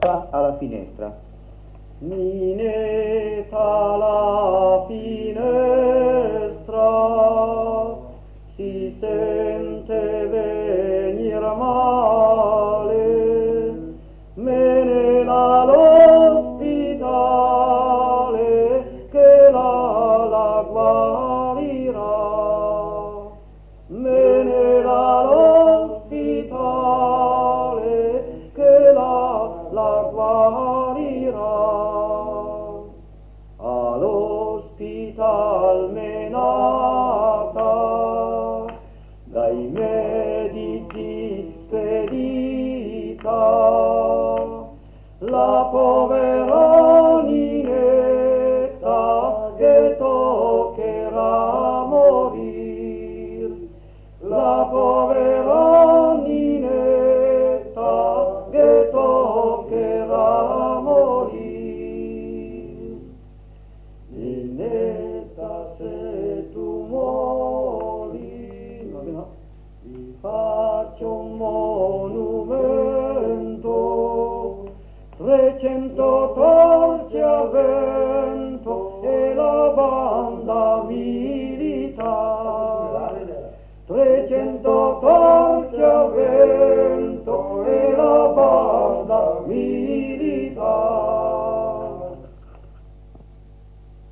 sta alla finestra. Minetta la finestra, si sente venir male, menela l'ospitale che la guarirà. Menela l'ospitale che la guarirà. All'ospital menata, dai medici spedita, la povera Ninetta che toccherà morir. La povera Ninetta che toccherà morir. Ninetta, se tu muori, ti faccio un monumento, 300 torce a